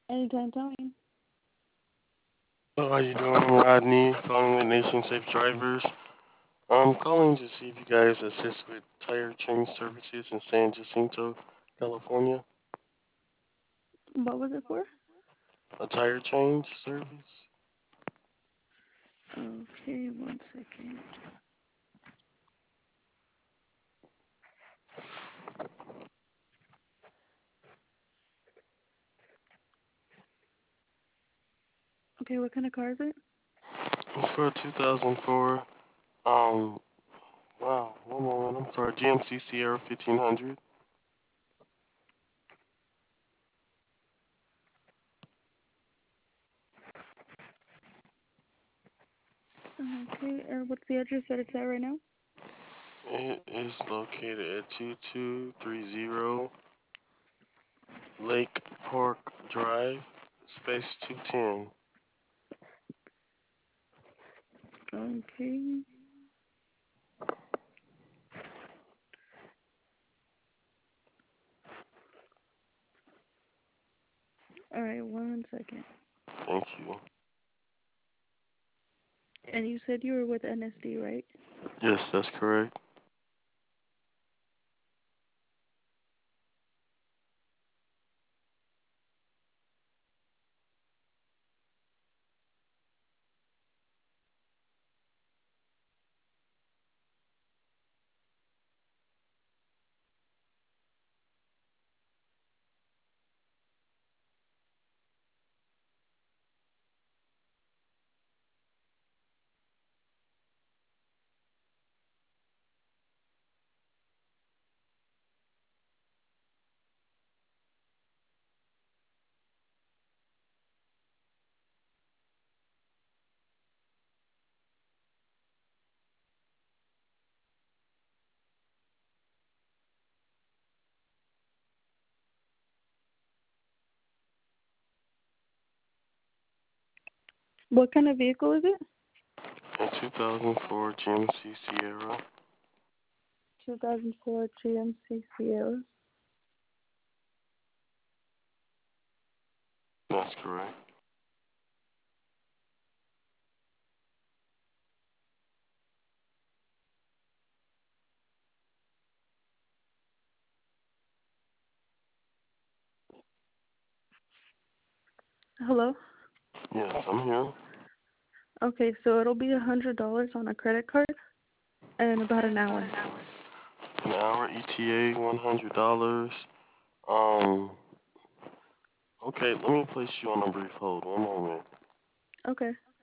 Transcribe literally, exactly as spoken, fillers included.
Anytime, tell me. Hello, how you doing? I'm Rodney, calling with Nation Safe Drivers. I'm calling to see if you guys assist with tire change services in San Jacinto, California. What was it for? A tire change service? Okay, one second. Okay, what kind of car is it? It's for a two thousand four. Um, wow, one moment. I'm sorry, G M C Sierra fifteen hundred. Okay, and what's the address that it's at right now? It is located at two two three zero Lake Park Drive, space two ten. Okay. All right, one second. Thank you. And you said you were with N S D, right? Yes, that's correct. What kind of vehicle is it? A two thousand four G M C Sierra. two thousand four G M C Sierra. That's correct. Hello? Yes, I'm here. Okay, so it'll be a hundred dollars on a credit card in about an hour. An hour E T A, one hundred dollars. Um, okay, let me place you on a brief hold. One moment. Okay.